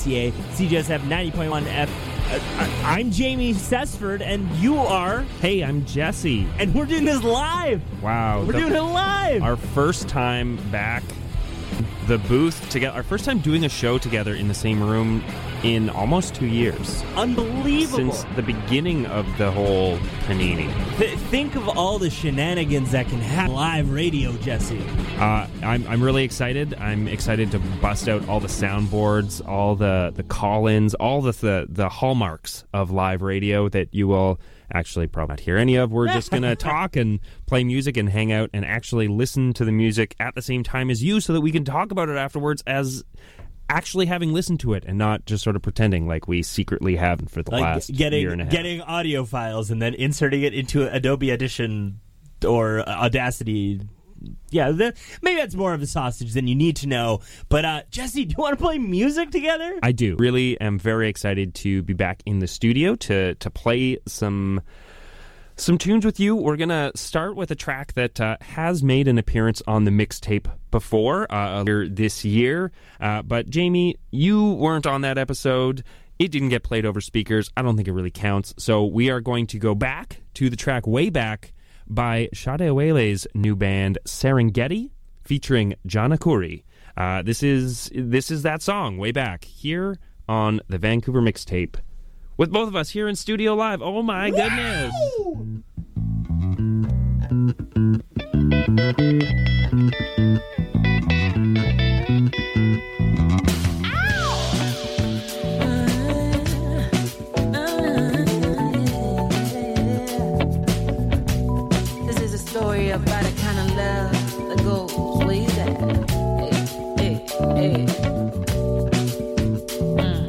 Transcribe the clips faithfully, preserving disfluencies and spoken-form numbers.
C A, C J S F ninety point one F. Uh, I'm Jamie Sesford, and you are... Hey, I'm Jesse. And we're doing this live. Wow. We're the, doing it live. Our first time back, the booth together. Our first time doing a show together in the same room in almost two years. Unbelievable. Since the beginning of the whole panini. Th- think of all the shenanigans that can happen live radio, Jesse. Uh, I'm I'm really excited. I'm excited to bust out all the soundboards, all the, the call-ins, all the, the the hallmarks of live radio that you will actually probably not hear any of. We're just going to talk and play music and hang out and actually listen to the music at the same time as you so that we can talk about it afterwards as actually having listened to it and not just sort of pretending like we secretly have for the like last getting, year and a half. Getting audio files and then inserting it into Adobe Audition or Audacity. Yeah, the, maybe that's more of a sausage than you need to know. But, uh, Jesse, do you want to play music together? I do. Really am very excited to be back in the studio to to play some some tunes with you. We're going to start with a track that uh, has made an appearance on the mixtape before uh, this year. Uh, but, Jamie, you weren't on that episode. It didn't get played over speakers. I don't think it really counts. So we are going to go back to the track Way Back by Sade Awele's new band Serengeti featuring John Akuri. Uh, this is this is that song, Way Back, here on the Vancouver Mixtape. With both of us here in studio live. Oh my goodness! Story about a kind of love that goes way back. Hey, hey, hey. Mm.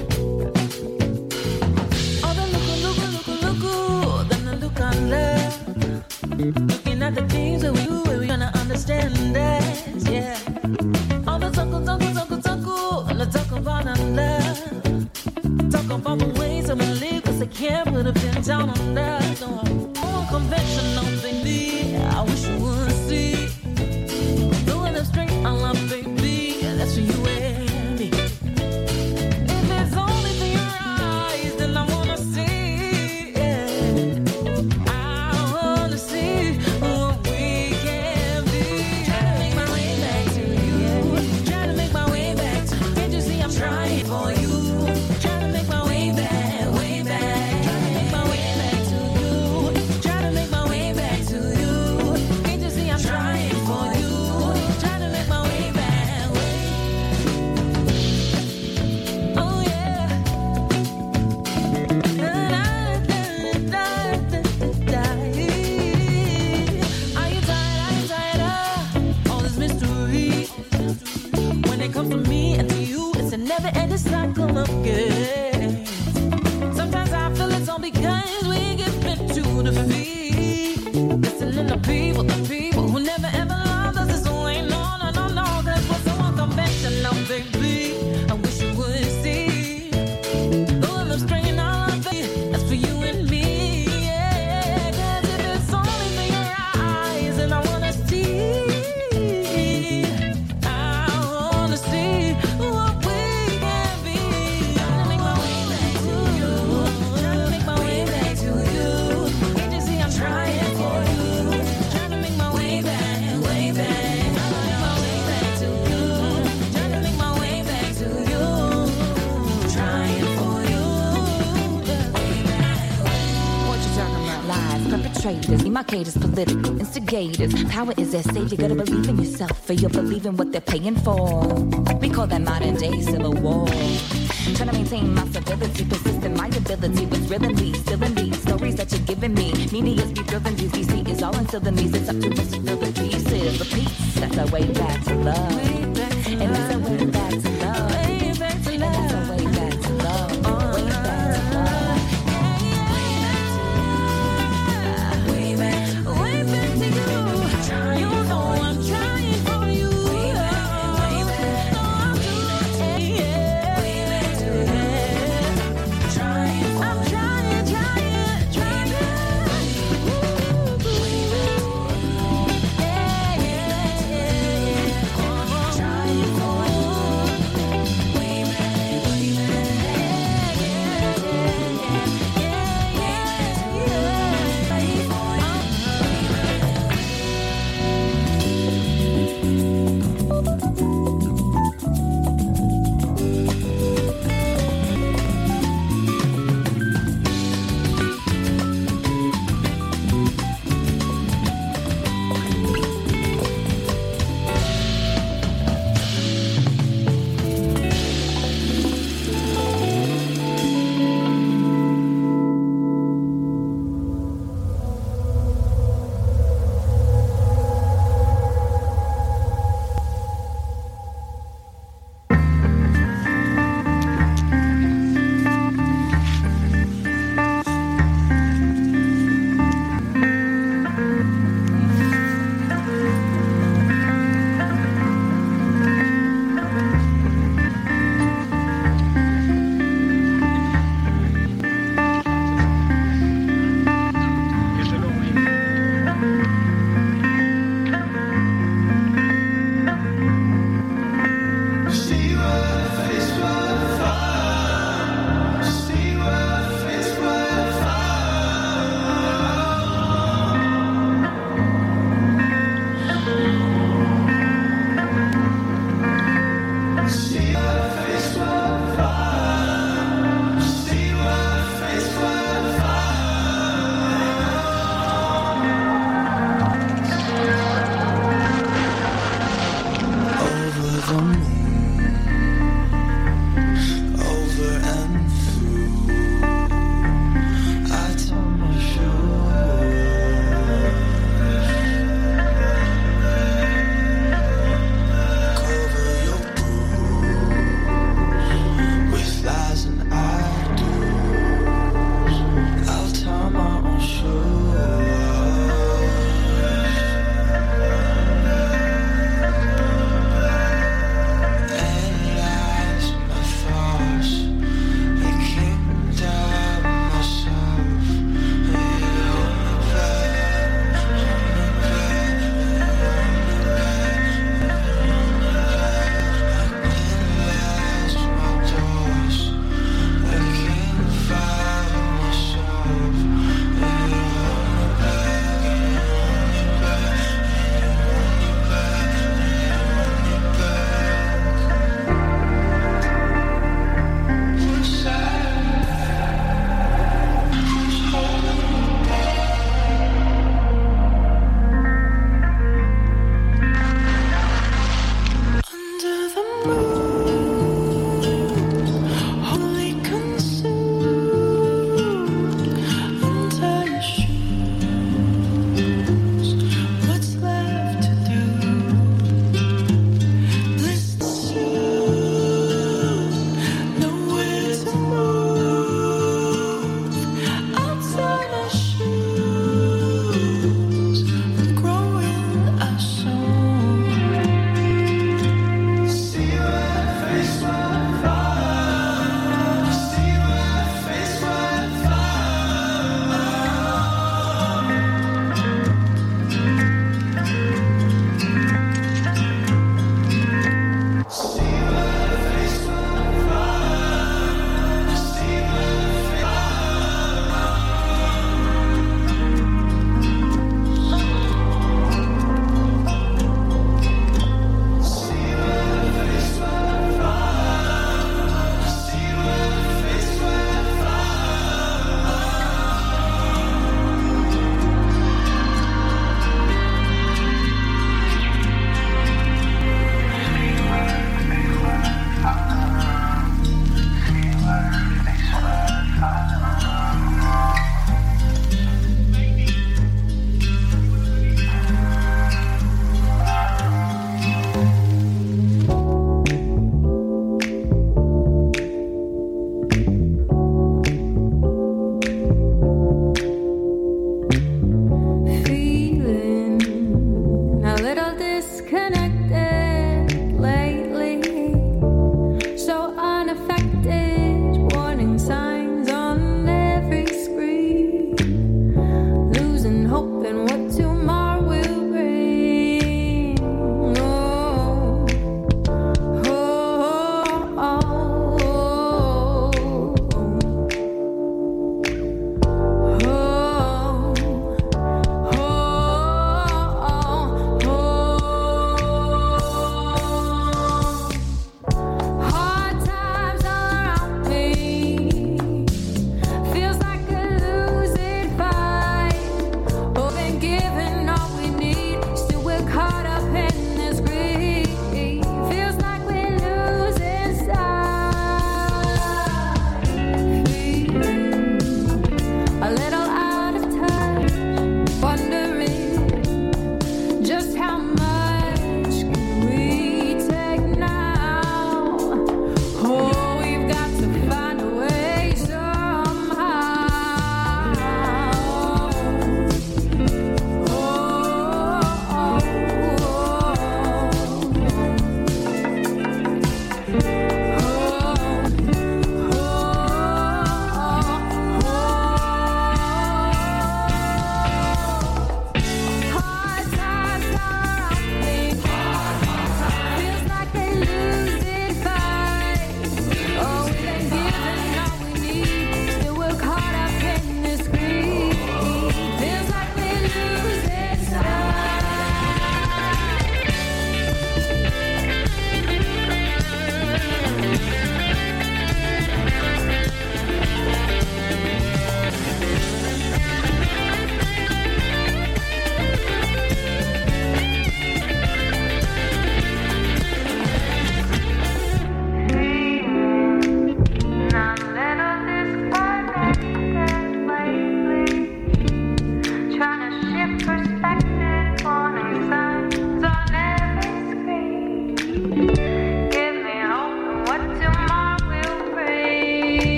Oh, the look, look, look, look, then the look on love. Looking at the things that we do, we're gonna understand that, yeah. All the talk, talk, talk, talk, and the talk about our love. Talk about the ways that we live, cause they can't put a pin down on that. No, more conventional, baby. I wish you would see the the strength I love, baby. That's for you and me. If it's only for your eyes, then I wanna see. Yeah. I wanna see what we can be. Try to make my way back to you. Try to make my way back to you. Can't you see I'm trying for you? Try to make my way back, way back. Try to make my way back to you. Try to make my way back to you. Can't you see I'm trying for you? Try to make my way back. Oh yeah. Are you tired? Are you tired of all this mystery? When it comes to me and to you, it's a never-ending cycle of games. Sometimes I feel it's all because we give in to defeat. Listening to people, the people who never ever loved us. This ain't no, no, no, no. That's what's so unconventional, baby. I wish you would see. The love stringing all of it, that's for you and me. Yeah, 'cause if it's only for your eyes, and I wanna see. I wanna see what we can be. Trying to make my way back to you. Trying to make my way back to you. Can't you see I'm trying for you? Trying to make my way back, way back. Trying to make my way back to you. Trying to make my way back to you. Trying for you. Way back. What you talking about? Lies, perpetrators, demarcators, political instigators. Power is at stake. You gotta believe in yourself, for you'll believe in what they're paying for. We call that modern day civil war. Trying to maintain my stability, persistent my ability was real and least, still in these stories that you're giving me. Media's be thrilling, these D C is all until the knees. It's up to us to fill the pieces. The peace, that's our way back to love. And that's our way back to love. Way back to And that's our way back to love. Way back to love. Way back, way back to you. You know I'm trying for you. Way back, way back. Oh, I'm trying, yeah. Way back to you. Trying for I'm trying, trying, trying. Ooh, way back. Yeah, yeah, yeah. Oh, trying for you.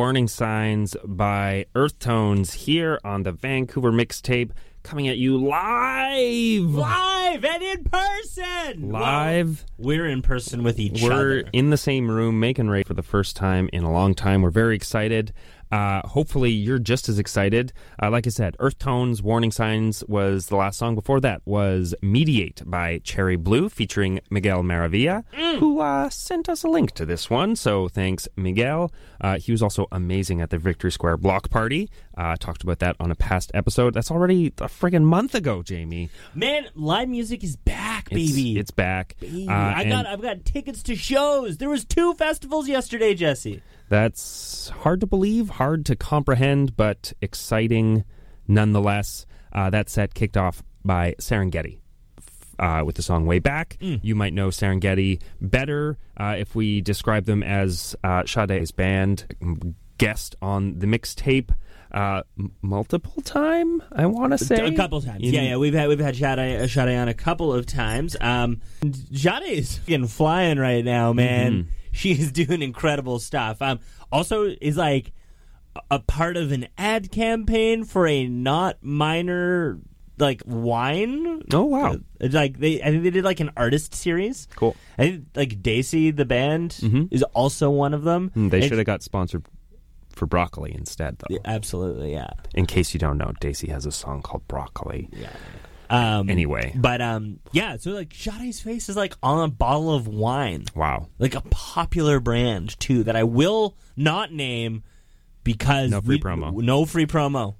Warning Signs by Earth Tones here on the Vancouver Mixtape, coming at you live. Live and in person. Live. Well, we're in person with each We're other. in the same room making radio for the first time in a long time. We're very excited. Uh, hopefully you're just as excited. Uh, like I said, Earth Tones, Warning Signs was the last song. Before that was Mediate by Cherry Blue featuring Miguel Maravilla, mm. who uh, sent us a link to this one. So thanks, Miguel. Uh, he was also amazing at the Victory Square Block Party. Uh, talked about that on a past episode. That's already a friggin' month ago, Jamie. Man, live music is back, baby. It's, it's back. Baby. Uh, I got, I've got tickets to shows. There was two festivals yesterday, Jesse. That's hard to believe, hard to comprehend, but exciting nonetheless. Uh, that set kicked off by Serengeti uh, with the song Way Back. Mm. You might know Serengeti better uh, if we describe them as uh, Sade's band, guest on the mixtape uh, m- multiple time, I want to say. A couple times. In- yeah, yeah. We've had we've had Sade, Sade on a couple of times. Um, Sade is fucking flying right now, man. Mm-hmm. She is doing incredible stuff. Um, also, is like a part of an ad campaign for a not minor like wine. Oh wow! Uh, like they, I think they did like an artist series. Cool. I think like Daisy, the band, mm-hmm. is also one of them. Mm, they should have got sponsored for Broccoli instead, though. Yeah, absolutely, yeah. In case you don't know, Daisy has a song called Broccoli. Yeah. Um, anyway. But, um, yeah, so, like, Sade's face is, like, on a bottle of wine. Wow. Like, a popular brand, too, that I will not name because... No free we, promo. No free promo.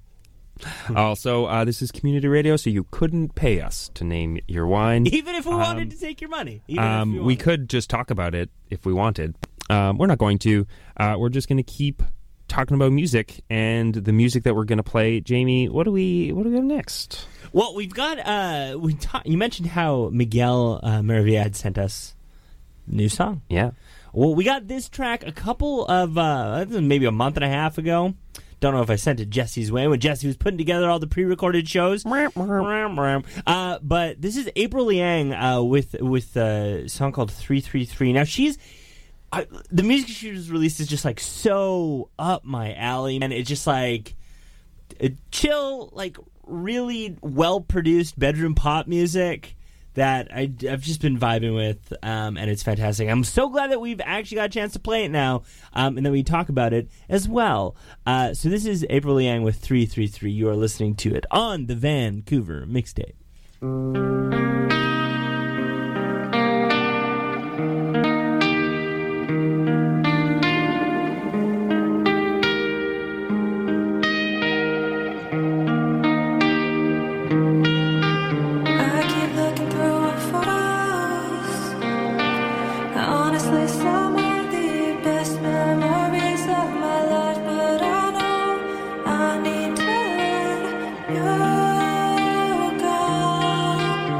Also, uh, this is community radio, so you couldn't pay us to name your wine. Even if we um, wanted to take your money. Even um, if we, we could just talk about it if we wanted. Um, we're not going to. Uh, we're just going to keep talking about music, and the music that we're going to play. Jamie, what do we what do we have next? Well, we've got, uh, we ta- you mentioned how Miguel uh, Maravilla had sent us a new song. Yeah. Well, we got this track a couple of, uh, maybe a month and a half ago. Don't know if I sent it Jesse's way when Jesse was putting together all the pre-recorded shows. uh, but this is April Liang uh, with, with a song called three three three. Now, she's, I, the music she was released is just like so up my alley, and it's just like a chill, like, really well-produced bedroom pop music that I, I've just been vibing with, um, and it's fantastic. I'm so glad that we've actually got a chance to play it now, um, and that we talk about it as well. Uh, so this is April Liang with three three three. You are listening to it on the Vancouver Mixtape. I need to let you go.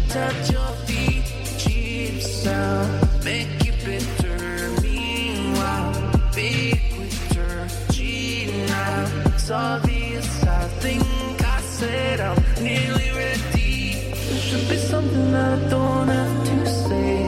touch your feet, cheap sound, make you bitter. Meanwhile, be quitter, cheat now. It's obvious, I think I said I'm nearly ready. There should be something I don't have to say.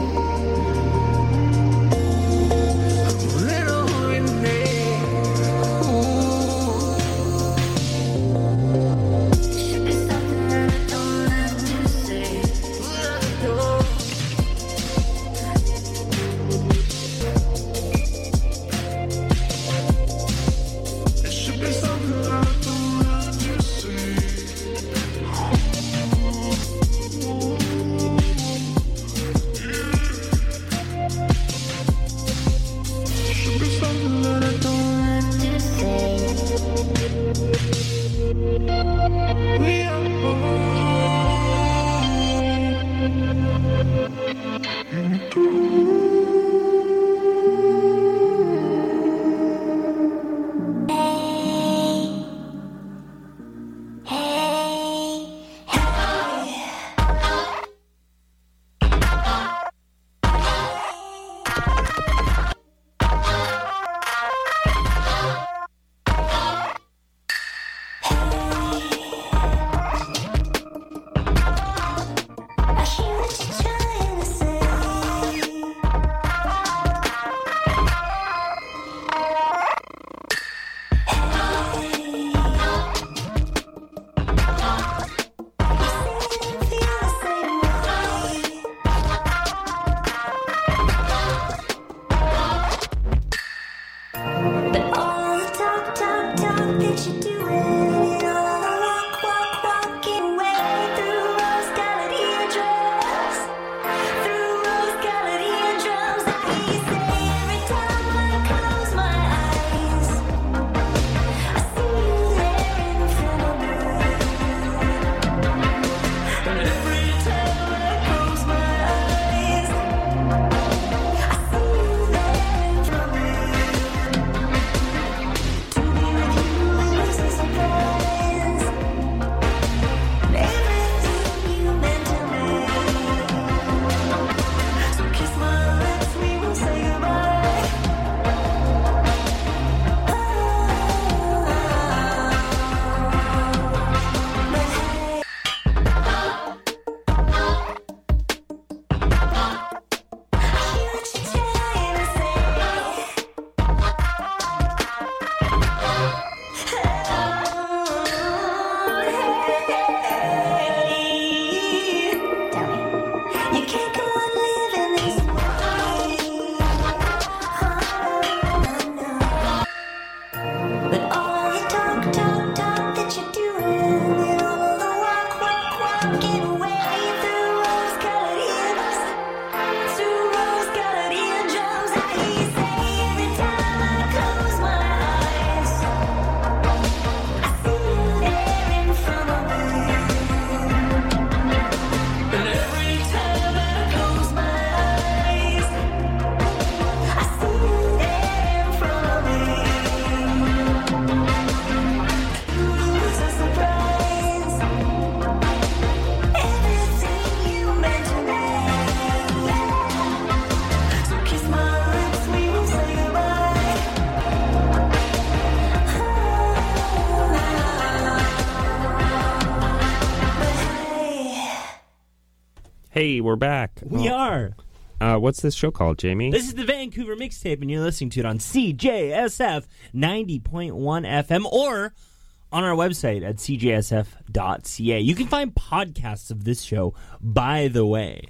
Hey, we're back. We Oh. are. Uh, what's this show called, Jamie? This is the Vancouver Mixtape, and you're listening to it on C J S F ninety point one F M or on our website at c j s f dot c a. You can find podcasts of this show, by the way,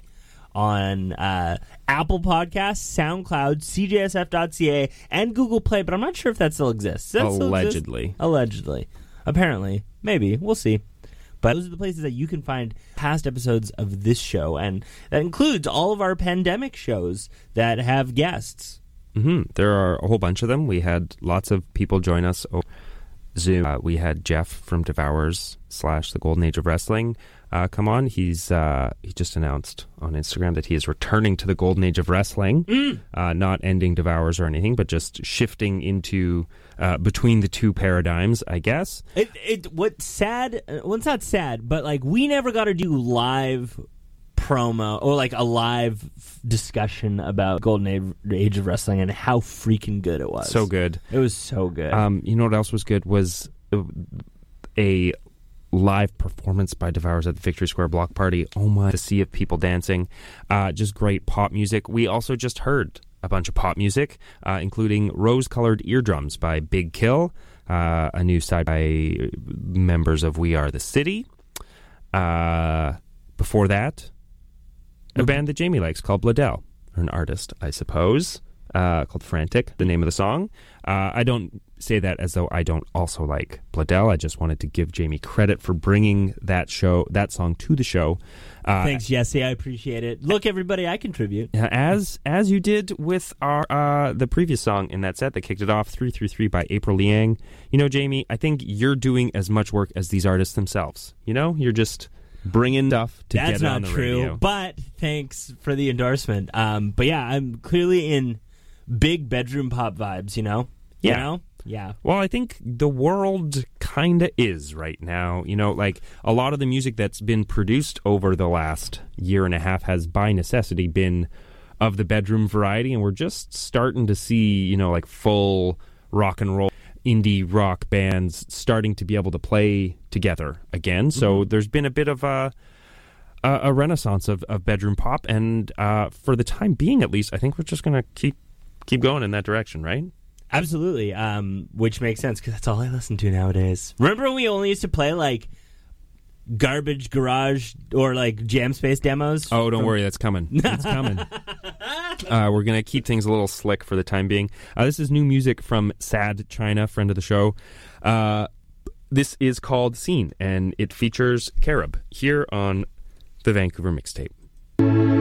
on uh, Apple Podcasts, SoundCloud, c j s f dot c a, and Google Play, but I'm not sure if that still exists. Does that still exist? Allegedly. Allegedly. Apparently. Maybe. We'll see. But those are the places that you can find past episodes of this show, and that includes all of our pandemic shows that have guests. Mm-hmm. There are a whole bunch of them. We had lots of people join us over Zoom. Uh, we had Jeff from Devours slash The Golden Age of Wrestling uh, come on. He's uh, he just announced on Instagram that he is returning to the Golden Age of Wrestling, Mm. uh, not ending Devours or anything, but just shifting into uh, between the two paradigms, I guess. It, it, what's sad, uh, well, it's not sad, but like we never got to do live promo or like a live f- discussion about Golden Age, Age of Wrestling and how freaking good it was. So good. It was so good. Um, you know what else was good was a live performance by Devours at the Victory Square Block Party. Oh my, the sea of people dancing. Uh, just great pop music. We also just heard a bunch of pop music, uh, including Rose-Colored Eardrums by Big Kill, uh, a new side by members of We Are the City. Uh, before that, a band that Jamie likes called Bladell, or an artist, I suppose, uh, called Frantic, the name of the song. Uh, I don't say that as though I don't also like Bladell. I just wanted to give Jamie credit for bringing that show, that song to the show. Uh, Thanks, Jesse. I appreciate it. Look, everybody, I contribute. As as you did with our uh, the previous song in that set that kicked it off, three three three by April Liang. You know, Jamie, I think you're doing as much work as these artists themselves. You know, you're just bringing stuff to That's get it not on the true, radio. but thanks for the endorsement. Um, but yeah, I'm clearly in big bedroom pop vibes, you know? Yeah. You know? Yeah. Well, I think the world kind of is right now. You know, like a lot of the music that's been produced over the last year and a half has by necessity been of the bedroom variety, and we're just starting to see, you know, like full rock and roll indie rock bands starting to be able to play together again. So mm-hmm. there's been a bit of a a, a renaissance of, of bedroom pop, and uh, for the time being, at least, I think we're just going to keep keep going in that direction, right? Absolutely, um, which makes sense because that's all I listen to nowadays. Remember when we only used to play like garbage garage or like jam space demos? Oh, don't from- worry, that's coming. It's coming. uh, we're going to keep things a little slick for the time being. Uh, this is new music from Sad China, friend of the show. Uh, this is called Scene, and it features Carib here on the Vancouver Mixtape.